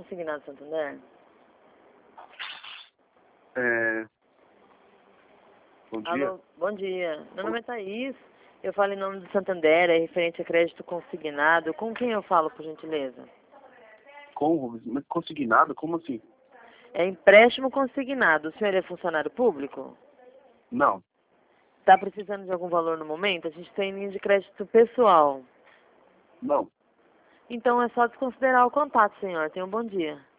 Consignado Santander? Bom dia. Alô, bom dia. Meu nome é Thaís. Eu falo em nome do Santander, é referente a crédito consignado. Com quem eu falo, por gentileza? Mas consignado? Como assim? É empréstimo consignado. O senhor é funcionário público? Não. Está precisando de algum valor no momento? A gente tem linha de crédito pessoal. Não. Então é só desconsiderar o contato, senhor. Tenha um bom dia.